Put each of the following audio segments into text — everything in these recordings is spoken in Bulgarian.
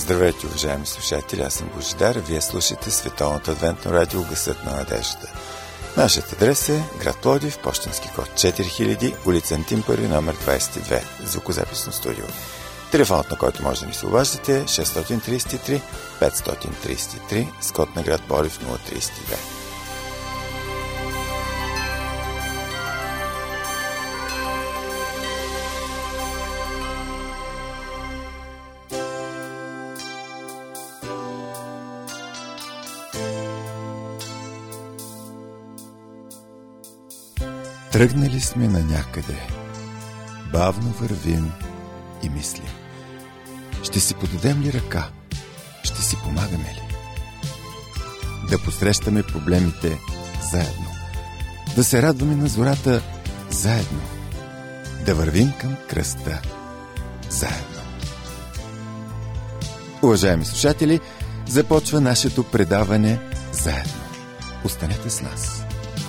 Здравейте, уважаеми слушатели, аз съм Божидар, вие слушате Световното адвентно радио Гласът на надеждата. Нашият адрес е град Пловдив, пощенски код 4000, улица Антим първи, номер 22, звукозаписно студио. Телефонът, на който може да ни се обаждате е 633 533, с код на град Пловдив 032. Тръгнали сме на някъде, бавно вървим и мислим. Ще си подадем ли ръка? Ще си помагаме ли? Да посрещаме проблемите заедно. Да се радваме на зората заедно. Да вървим към кръста заедно. Уважаеми слушатели, започва нашето предаване заедно. Останете с нас.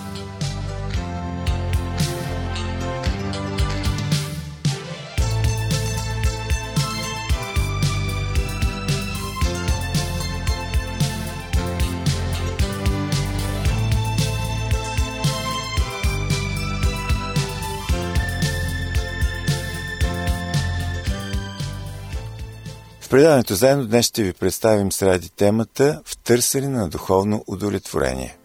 В предаването заедно днес ще ви представим с ради темата "В търсене на духовно удовлетворение".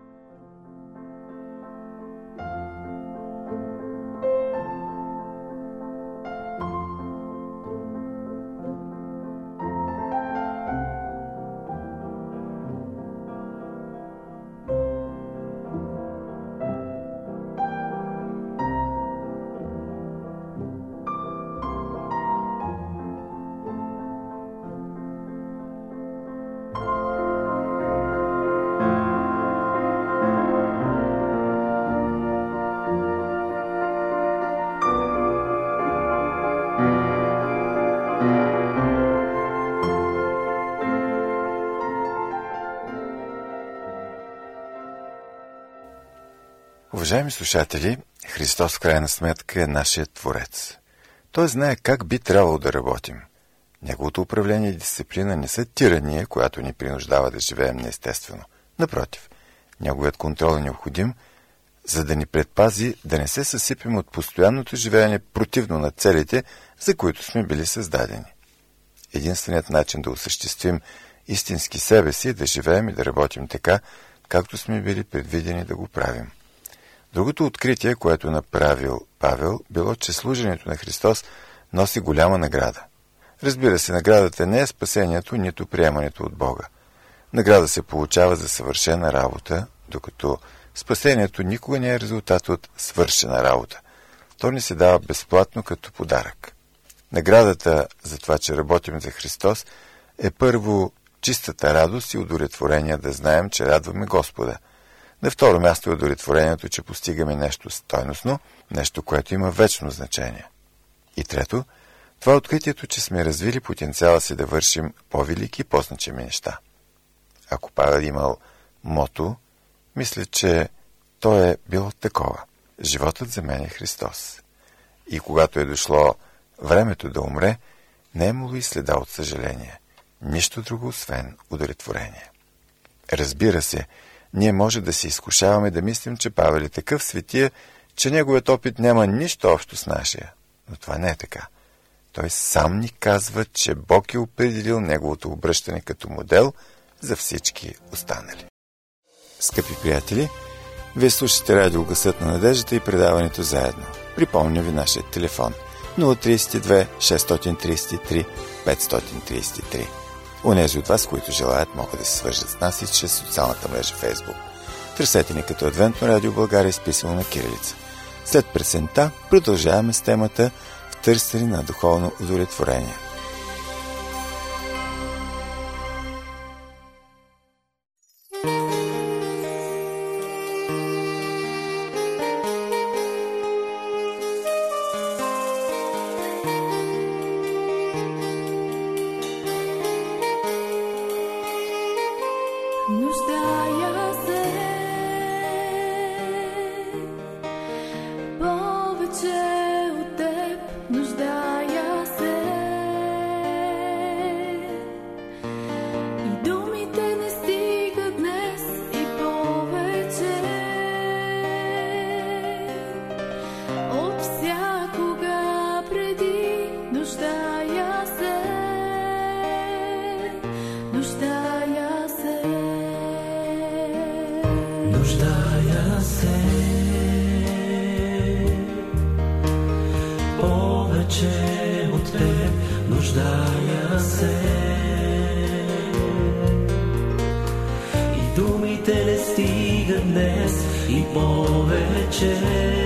Уважаеми слушатели, Христос в крайна сметка е нашият Творец. Той знае как би трябвало да работим. Неговото управление и дисциплина не са тирания, която ни принуждава да живеем неестествено. Напротив, неговият контрол е необходим, за да ни предпази да не се съсипем от постоянното живеене противно на целите, за които сме били създадени. Единственият начин да осъществим истински себе си е да живеем и да работим така, както сме били предвидени да го правим. Другото откритие, което направил Павел, било, че служенето на Христос носи голяма награда. Разбира се, наградата не е спасението, нито приемането от Бога. Награда се получава за съвършена работа, докато спасението никога не е резултат от свършена работа. То ни се дава безплатно като подарък. Наградата за това, че работим за Христос, е първо чистата радост и удовлетворение да знаем, че радваме Господа. На второ място е удовлетворението, че постигаме нещо стойностно, нещо, което има вечно значение. И трето, това е откритието, че сме развили потенциала си да вършим по-велики и по-значими неща. Ако Павел имал мото, мисля, че то е било такова. Животът за мен е Христос. И когато е дошло времето да умре, не е имало и следа от съжаление. Нищо друго, освен удовлетворение. Разбира се, ние може да се изкушаваме да мислим, че Павел е такъв светия, че неговият опит няма нищо общо с нашия. Но това не е така. Той сам ни казва, че Бог е определил неговото обръщане като модел за всички останали. Скъпи приятели, вие слушате радио Гласът на надеждата и предаването заедно. Припомня ви нашия телефон 032 633 533. Онези от вас, които желаят, могат да се свържат с нас и чрез социалната мрежа Facebook. Търсете ни като Адвентно радио България, изписано на кирилица. След песента продължаваме с темата "В търсене на духовно удовлетворение". Нуждая се повече от теб, нуждая се нуждая се. Нуждая се повече от теб, нуждая се. И думите не стигат днес и повече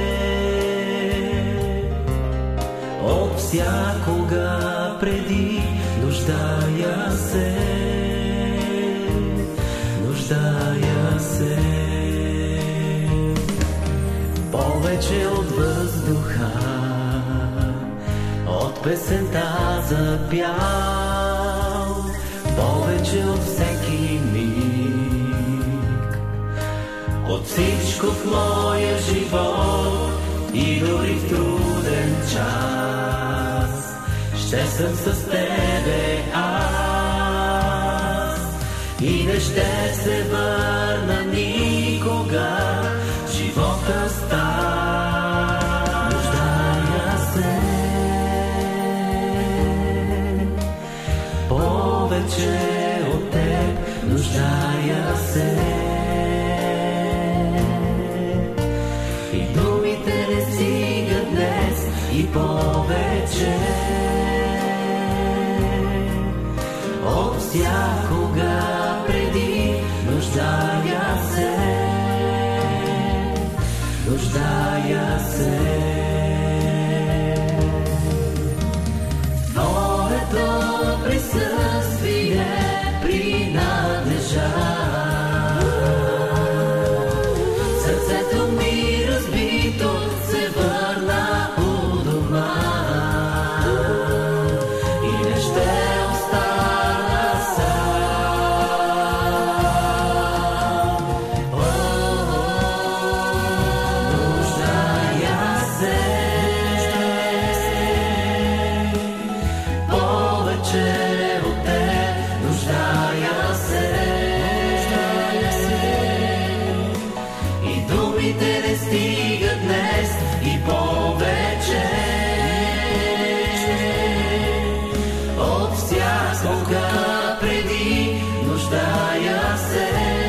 от всякога преди. Нуждая се, нуждая се. Повече от въздуха, от песента запял, повече от всеки миг, от всичко в моя живот и дори в труден час ще съм с тебе аз и не ще се върна никога. Живота става, нуждая се повече от теб, нуждая се. И думите не стигат днес и повече от всякога преди. Нуждая се, нуждая се. Твоето присъствие принадлежа. Сърцето ми разбито се върна у дома и не ще остана сам. Нуждая се повече от теб, нуждая се. И думите не стигат днес и повече от всякога преди. Нуждая се,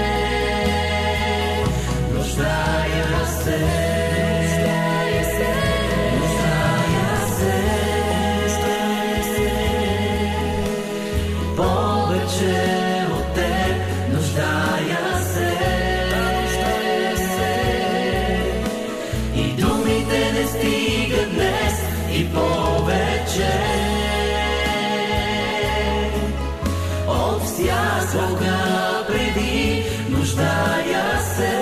нуждая се, нуждая се повече от теб, нуждая се. И думите не стигат днес и повече от всякога преди. Нуждая се,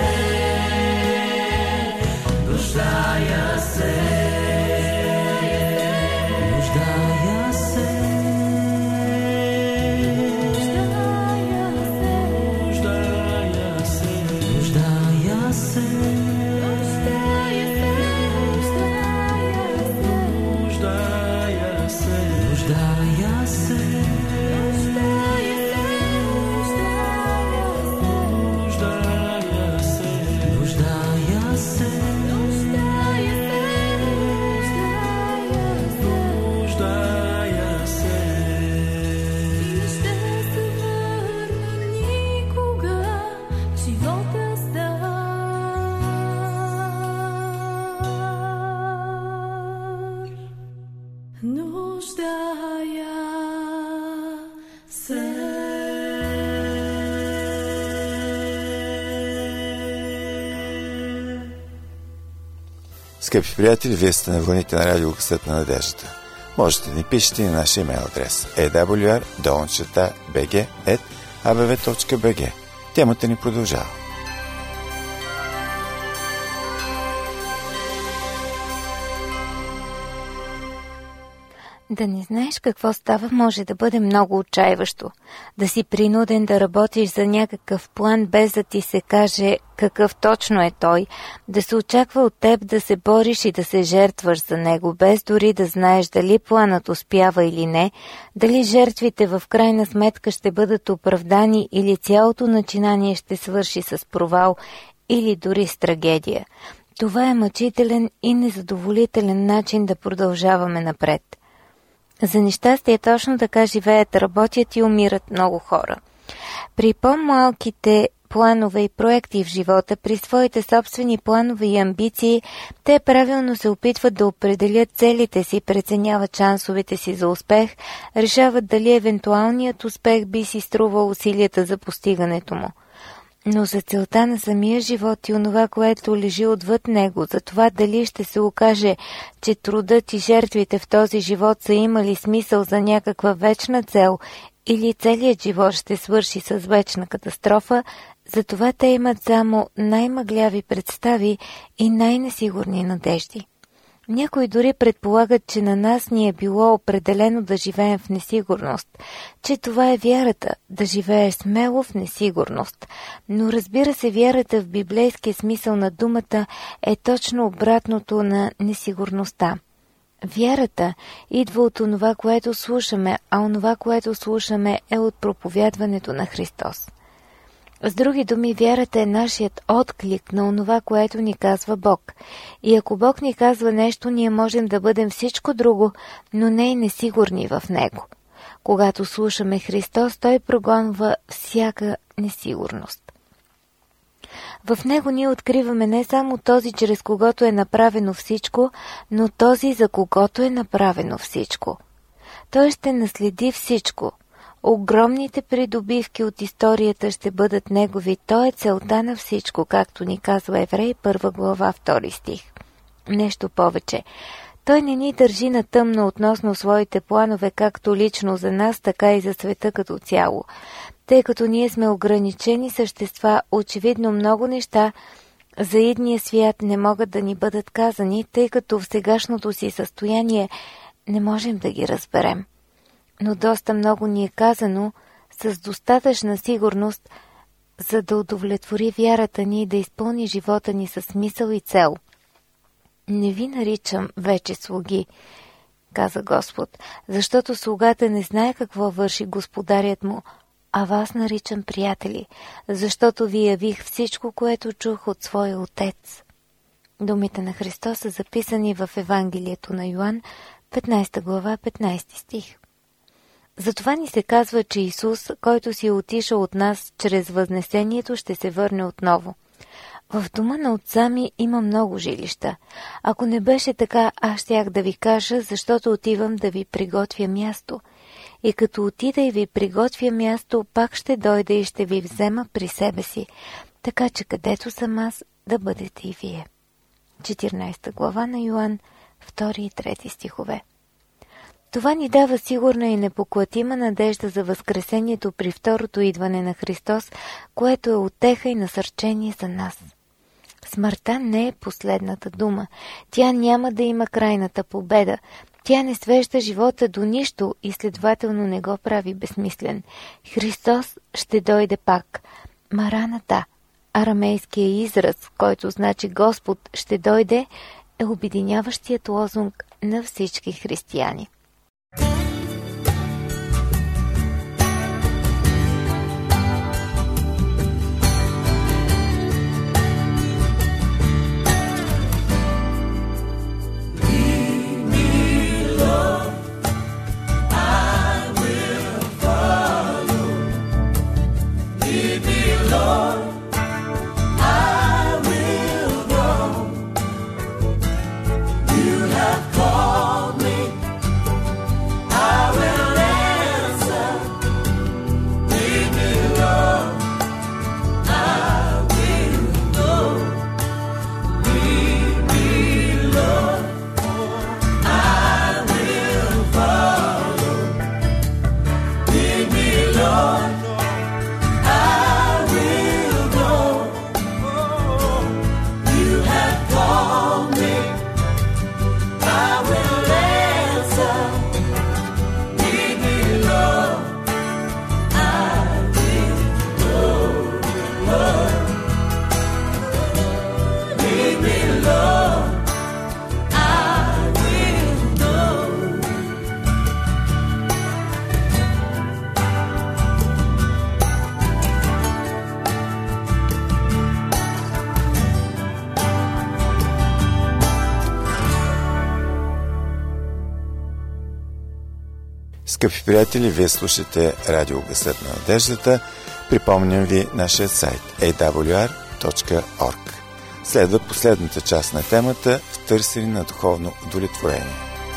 нуждая се, нуждая се, нуждая се, нуждая се. Скъпи приятели, вие сте на вълните на радио Късът на надеждата. Можете да ни пишете на нашия имейл адрес awr@abv.bg. Темата ни продължава. Да не знаеш какво става може да бъде много отчаиващо. Да си принуден да работиш за някакъв план, без да ти се каже какъв точно е той, да се очаква от теб да се бориш и да се жертваш за него, без дори да знаеш дали планът успява или не, дали жертвите в крайна сметка ще бъдат оправдани или цялото начинание ще свърши с провал или дори с трагедия. Това е мъчителен и незадоволителен начин да продължаваме напред. За нещастие точно така живеят, работят и умират много хора. При по-малките планове и проекти в живота, при своите собствени планове и амбиции, те правилно се опитват да определят целите си, преценяват шансовете си за успех, решават дали евентуалният успех би си струвал усилията за постигането му. Но за целта на самия живот и онова, което лежи отвъд него, за това дали ще се окаже, че трудът и жертвите в този живот са имали смисъл за някаква вечна цел или целият живот ще свърши с вечна катастрофа, затова те имат само най-мъгляви представи и най-несигурни надежди. Някои дори предполагат, че на нас ни е било определено да живеем в несигурност, че това е вярата, да живееш смело в несигурност. Но разбира се, вярата в библейския смисъл на думата е точно обратното на несигурността. Вярата идва от онова, което слушаме, а онова, което слушаме, е от проповядването на Христос. С други думи, вярата е нашият отклик на онова, което ни казва Бог. И ако Бог ни казва нещо, ние можем да бъдем всичко друго, но не и несигурни в Него. Когато слушаме Христос, Той прогонва всяка несигурност. В Него ние откриваме не само този, чрез когото е направено всичко, но този, за когото е направено всичко. Той ще наследи всичко. Огромните придобивки от историята ще бъдат негови. Той е целта на всичко, както ни казва Евреи 1 глава 2 стих. Нещо повече. Той не ни държи на тъмно относно своите планове, както лично за нас, така и за света като цяло. Тъй като ние сме ограничени същества, очевидно много неща за идния свят не могат да ни бъдат казани, тъй като в сегашното си състояние не можем да ги разберем. Но доста много ни е казано с достатъчна сигурност, за да удовлетвори вярата ни и да изпълни живота ни със смисъл и цел. Не ви наричам вече слуги, каза Господ, защото слугата не знае какво върши господарят му, а вас наричам приятели, защото ви явих всичко, което чух от своя Отец. Думите на Христос са записани в Евангелието на Йоан, 15 глава, 15 стих. Затова ни се казва, че Исус, който си е отишъл от нас чрез възнесението, ще се върне отново. В дома на отца ми има много жилища. Ако не беше така, аз щях да ви кажа, защото отивам да ви приготвя място. И като отида и ви приготвя място, пак ще дойда и ще ви взема при себе си, така че където съм аз, да бъдете и вие. 14 глава на Йоан, 2 и 3 стихове. Това ни дава сигурна и непоклатима надежда за възкресението при второто идване на Христос, което е утеха и насърчение за нас. Смъртта не е последната дума. Тя няма да има крайната победа. Тя не свежда живота до нищо и следователно не го прави безсмислен. Христос ще дойде пак. Мараната, арамейският израз, който значи Господ ще дойде, е обединяващият лозунг на всички християни. Скъпи приятели, вие слушате Радио Гласът на надеждата. Припомням ви нашия сайт awr.org. Следва последната част на темата в търсене на духовно удовлетворение.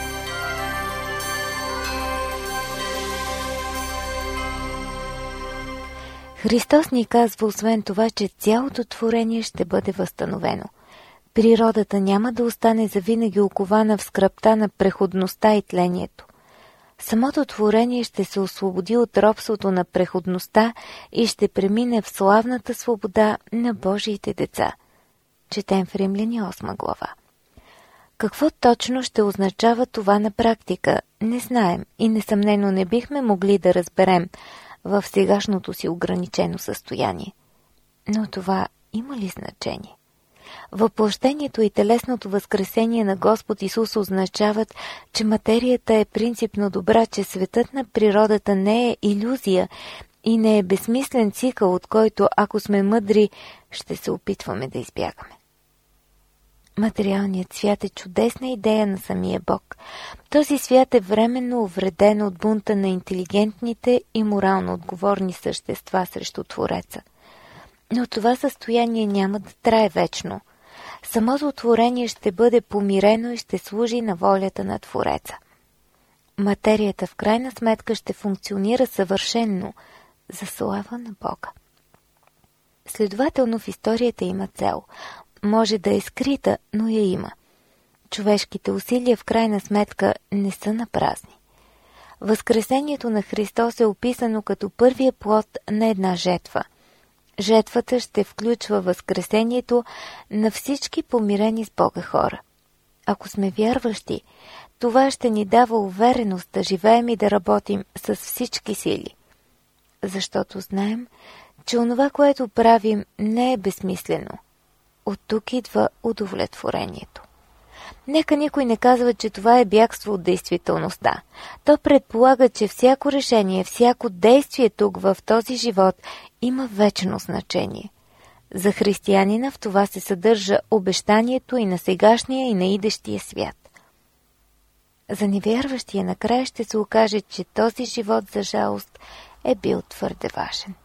Христос ни казва освен това, че цялото творение ще бъде възстановено. Природата няма да остане завинаги окована в скръбта на преходността и тлението. Самото творение ще се освободи от робството на преходността и ще премине в славната свобода на Божиите деца. Четем в Римляни 8 глава. Какво точно ще означава това на практика, не знаем и несъмнено не бихме могли да разберем в сегашното си ограничено състояние. Но това има ли значение? Въплъщението и телесното възкресение на Господ Исус означават, че материята е принципно добра, че светът на природата не е илюзия и не е безсмислен цикъл, от който, ако сме мъдри, ще се опитваме да избягаме. Материалният свят е чудесна идея на самия Бог. Този свят е временно увреден от бунта на интелигентните и морално отговорни същества срещу Твореца. Но това състояние няма да трае вечно. Самото творение ще бъде помирено и ще служи на волята на Твореца. Материята в крайна сметка ще функционира съвършенно за слава на Бога. Следователно в историята има цел. Може да е скрита, но я има. Човешките усилия в крайна сметка не са напразни. Възкресението на Христос е описано като първия плод на една жетва. Жетвата ще включва възкресението на всички помирени с Бога хора. Ако сме вярващи, това ще ни дава увереност да живеем и да работим с всички сили. Защото знаем, че онова, което правим, не е безсмислено. От тук идва удовлетворението. Нека никой не казва, че това е бягство от действителността. То предполага, че всяко решение, всяко действие тук в този живот има вечно значение. За християнина в това се съдържа обещанието и на сегашния, и на идещия свят. За невярващия накрая ще се окаже, че този живот, за жалост, е бил твърде важен.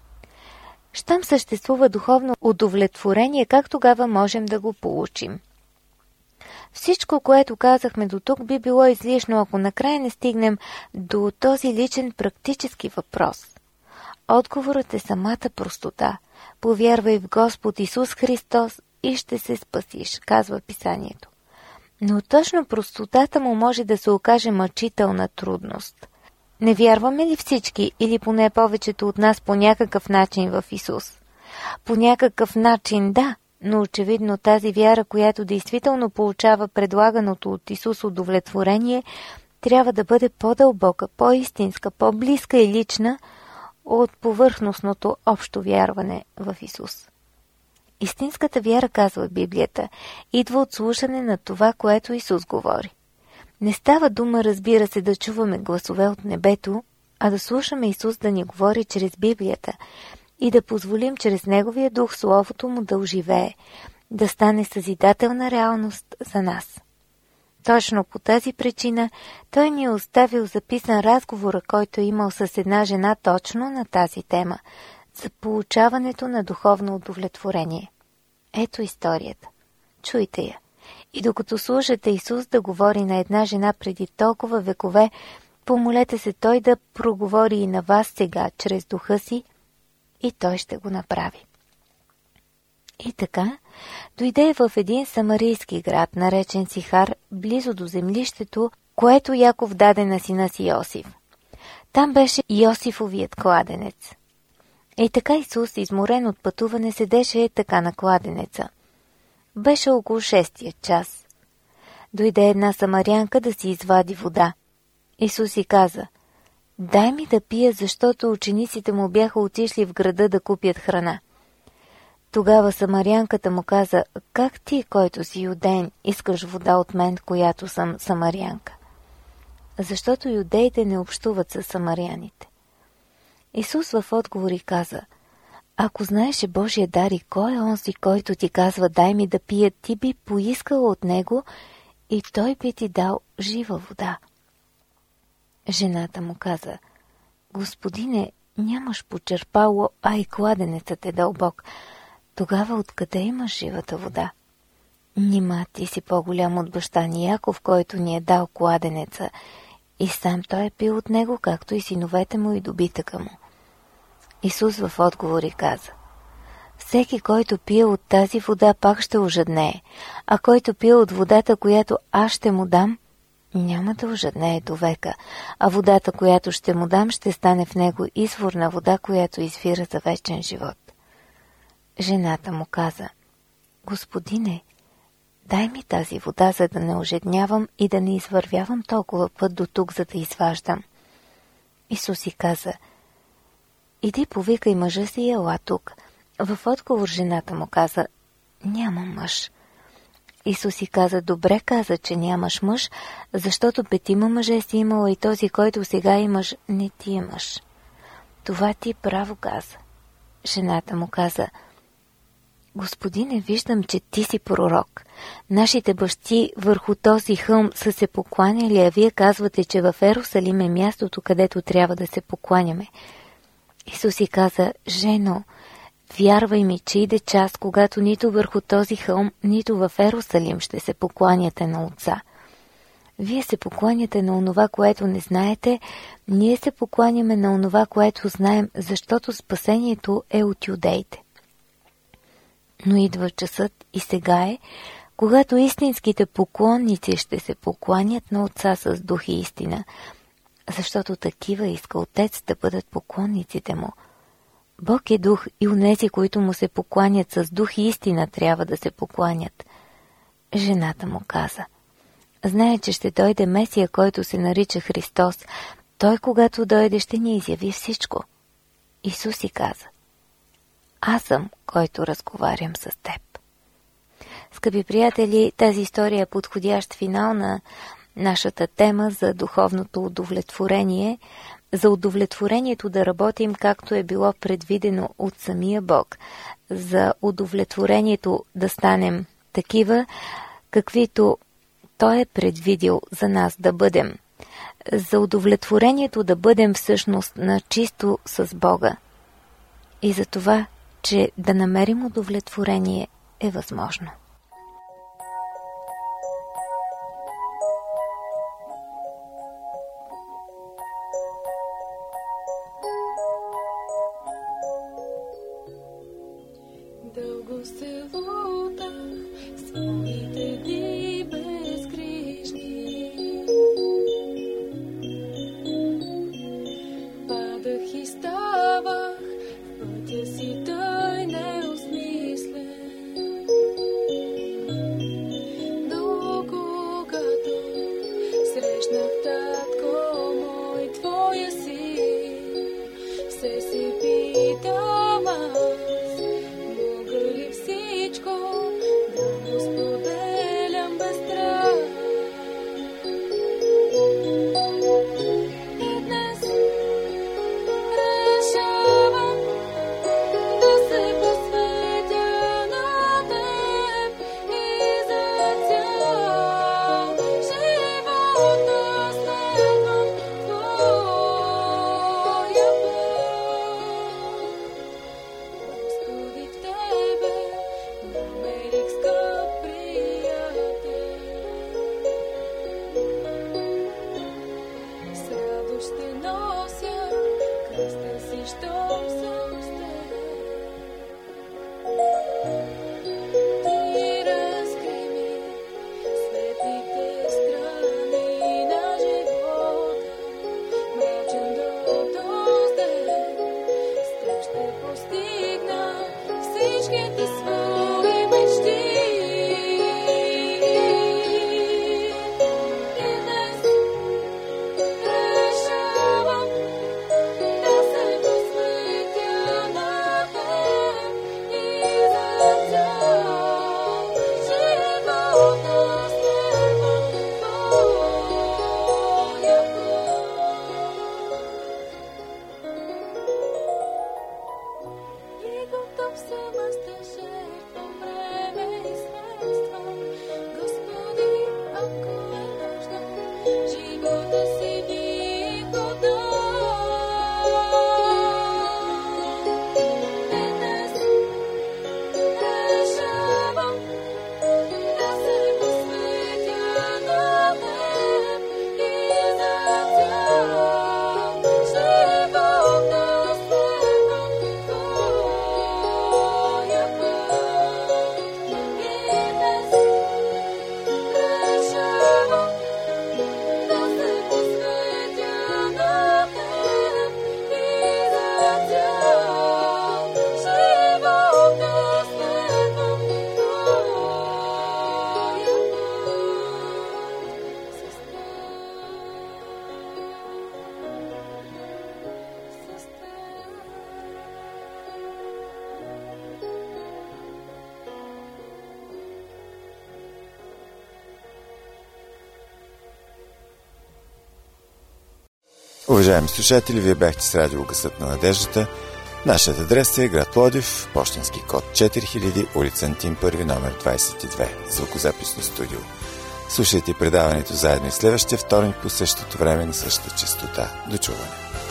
Щом съществува духовно удовлетворение, как тогава можем да го получим? Всичко, което казахме до тук, би било излишно, ако накрая не стигнем до този личен практически въпрос. Отговорът е самата простота. Повярвай в Господ Исус Христос и ще се спасиш, казва Писанието. Но точно простотата му може да се окаже мъчителна трудност. Не вярваме ли всички, или поне повечето от нас по някакъв начин в Исус? По някакъв начин, да, но очевидно тази вяра, която действително получава предлаганото от Исус удовлетворение, трябва да бъде по-дълбока, по-истинска, по-близка и лична от повърхностното общо вярване в Исус. Истинската вяра, казва Библията, идва от слушане на това, което Исус говори. Не става дума, разбира се, да чуваме гласове от небето, а да слушаме Исус да ни говори чрез Библията и да позволим чрез Неговия дух Словото му да оживее, да стане съзидателна реалност за нас. Точно по тази причина той ни е оставил записан разговора, който е имал с една жена точно на тази тема – за получаването на духовно удовлетворение. Ето историята. Чуйте я. И докато слушате Исус да говори на една жена преди толкова векове, помолете се Той да проговори и на вас сега, чрез духа си, и Той ще го направи. И така, дойде в един самарийски град, наречен Сихар, близо до землището, което Яков даде на сина си Йосиф. Там беше Йосифовият кладенец. И така Исус, изморен от пътуване, седеше така на кладенеца. Беше около 6 час. Дойде една самарянка да си извади вода. Исус й каза: дай ми да пия, защото учениците му бяха отишли в града да купят храна. Тогава самарянката му каза: как ти, който си юдеен, искаш вода от мен, която съм самарянка? Защото юдеите не общуват с самаряните. Исус в отговори каза: ако знаеше Божия дар и кой е онзи, който ти казва дай ми да пия, ти би поискала от него и той би ти дал жива вода. Жената му каза: Господине, нямаш почерпало, а и кладенецът е дълбок. Тогава откъде имаш живата вода? Нима ти си по-голям от баща ни Яков, който ни е дал кладенеца, и сам той е пил от него, както и синовете му и добитъка му. Исус в отговори каза: всеки, който пие от тази вода, пак ще ожаднее, а който пие от водата, която аз ще му дам, няма да ожаднее до века, а водата, която ще му дам, ще стане в него извор на вода, която извира за вечен живот. Жената му каза: Господине, дай ми тази вода, за да не ожеднявам и да не извървявам толкова път до тук, за да изваждам. Исус си каза: иди повикай мъжа си и ела тук. В отговор жената му каза: нямам мъж. Исус си каза: добре каза, че нямаш мъж, защото 5 мъже си имала и този, който сега имаш, не ти е мъж. Това ти право каза. Жената му каза: Господине, виждам, че ти си пророк. Нашите бащи върху този хълм са се покланяли, а вие казвате, че в Ерусалим е мястото, където трябва да се покланяме. Исус си каза: жено, вярвай ми, че иде час, когато нито върху този хълм, нито в Ерусалим ще се покланяте на Отца. Вие се покланяте на онова, което не знаете, ние се покланяме на онова, което знаем, защото спасението е от юдеите. Но идва часът и сега е, когато истинските поклонници ще се покланят на Отца с дух и истина, защото такива иска Отец да бъдат поклонниците му. Бог е дух и онези, които му се покланят с дух и истина, трябва да се покланят. Жената му каза: знае, че ще дойде Месия, който се нарича Христос. Той, когато дойде, ще ни изяви всичко. Исус си каза: аз съм, който разговарям с теб. Скъпи приятели, тази история е подходящ финал на нашата тема за духовното удовлетворение, за удовлетворението да работим както е било предвидено от самия Бог, за удовлетворението да станем такива, каквито Той е предвидил за нас да бъдем, за удовлетворението да бъдем всъщност на чисто с Бога и за това, че да намерим удовлетворение е възможно. Дълго се лутах своите дни безгрижни. Падах и ставах в пътя си тъй неосмислен. Но когато срещнах татко мой, твоя си, все се питам аз, Уважаеми слушатели, вие бяхте с радио Гласът на надеждата. Нашият адрес е град Пловдив, пощенски код 4000, улица Антим 1, номер 22, звукозаписно студио. Слушайте предаването заедно и следващия вторник по същото време на същата честота. До чуване!